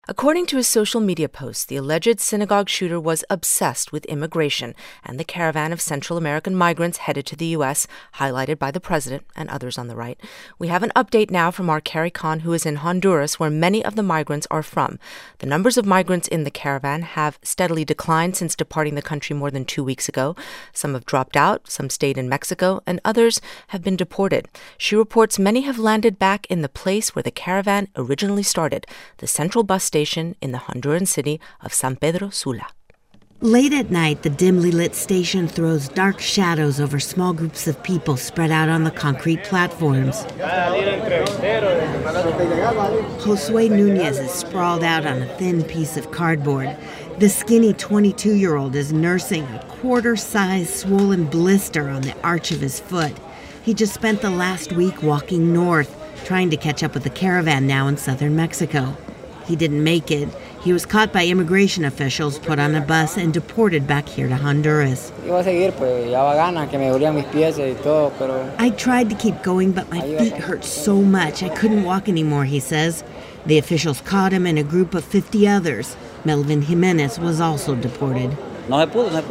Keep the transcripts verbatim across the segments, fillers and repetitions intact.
According to his social media posts, the alleged synagogue shooter was obsessed with immigration and the caravan of Central American migrants headed to the U S, highlighted by the president and others on the right. We have an update now from our Carrie Khan, who is in Honduras, where many of the migrants are from. The numbers of migrants in the caravan have steadily declined since departing the country more than two weeks ago. Some have dropped out, some stayed in Mexico, and others have been deported. She reports many have landed back in the place where the caravan originally started, the central bus station in the Honduran city of San Pedro Sula. Late at night, the dimly lit station throws dark shadows over small groups of people spread out on the concrete platforms. Josue Nunez is sprawled out on a thin piece of cardboard. The skinny twenty-two-year-old is nursing a quarter-size swollen blister on the arch of his foot. He just spent the last week walking north, trying to catch up with the caravan now in southern Mexico. He didn't make it. He was caught by immigration officials, put on a bus, and deported back here to Honduras. I tried to keep going, but my feet hurt so much I couldn't walk anymore, he says. The officials caught him and a group of fifty others. Melvin Jimenez was also deported. I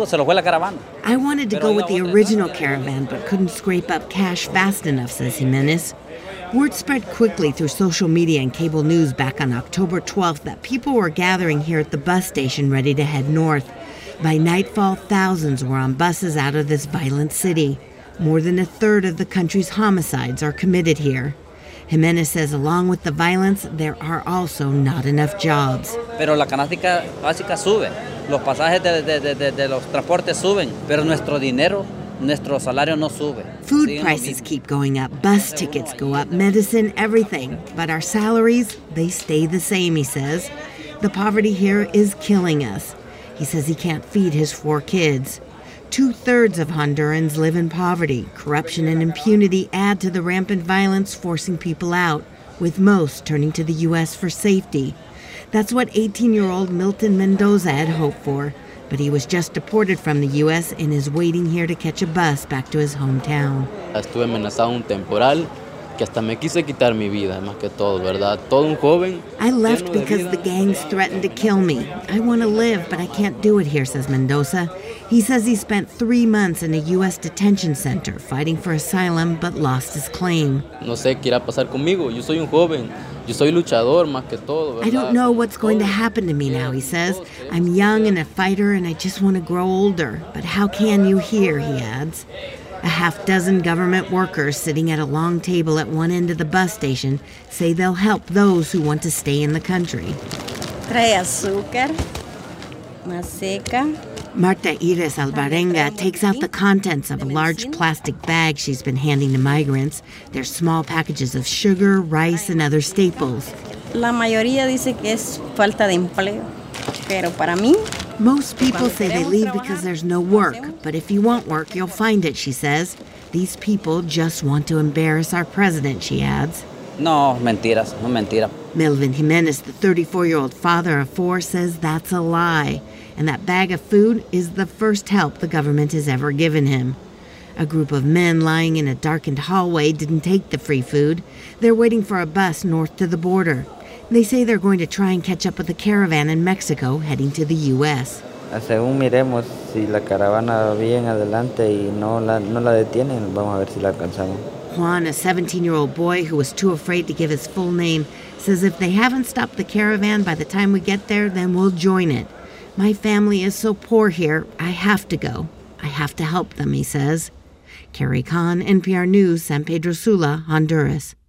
wanted to go with the original caravan, but couldn't scrape up cash fast enough, says Jimenez. Word spread quickly through social media and cable news back on October twelfth that people were gathering here at the bus station ready to head north. By nightfall, thousands were on buses out of this violent city. More than a third of the country's homicides are committed here. Jimenez says along with the violence, there are also not enough jobs. Pero la canasta básica sube. Los pasajes de, de, de, de los transportes suben, pero nuestro dinero, nuestro salario no sube. Food prices keep going up, bus tickets go up, medicine, everything. But our salaries, they stay the same, he says. The poverty here is killing us. He says he can't feed his four kids. Two-thirds of Hondurans live in poverty. Corruption and impunity add to the rampant violence forcing people out, with most turning to the U S for safety. That's what eighteen-year-old Milton Mendoza had hoped for, but he was just deported from the U S and is waiting here to catch a bus back to his hometown. Estuve amenazado un temporal que hasta me quise quitar mi vida, más que todo, ¿verdad? Todo un joven. I left because the gangs threatened to kill me. I want to live, but I can't do it here, says Mendoza. He says he spent three months in a U S detention center fighting for asylum, but lost his claim. No sé qué irá a pasar conmigo. Yo soy un joven. Yo soy luchador más que todo, ¿verdad? I don't know what's going to happen to me now, he says. I'm young and a fighter and I just want to grow older. But how can you here, he adds. A half dozen government workers sitting at a long table at one end of the bus station say they'll help those who want to stay in the country. Trae azúcar, maseca. Marta Iris Alvarenga takes out the contents of a large plastic bag she's been handing to migrants. They're small packages of sugar, rice, and other staples. La mayoría dice que es falta de empleo, pero para mí... Most people say they leave because there's no work, but if you want work, you'll find it, she says. These people just want to embarrass our president, she adds. No, mentiras, no mentira. Melvin Jimenez, the thirty-four-year-old father of four, says that's a lie, and that bag of food is the first help the government has ever given him. A group of men lying in a darkened hallway didn't take the free food. They're waiting for a bus north to the border. They say they're going to try and catch up with the caravan in Mexico heading to the U S. Según miremos si la caravana bien adelante y no la, no la detienen, vamos a ver si la alcanzamos. Juan, a seventeen-year-old boy who was too afraid to give his full name, says if they haven't stopped the caravan by the time we get there, then we'll join it. My family is so poor here, I have to go. I have to help them, he says. Carrie Khan, N P R News, San Pedro Sula, Honduras.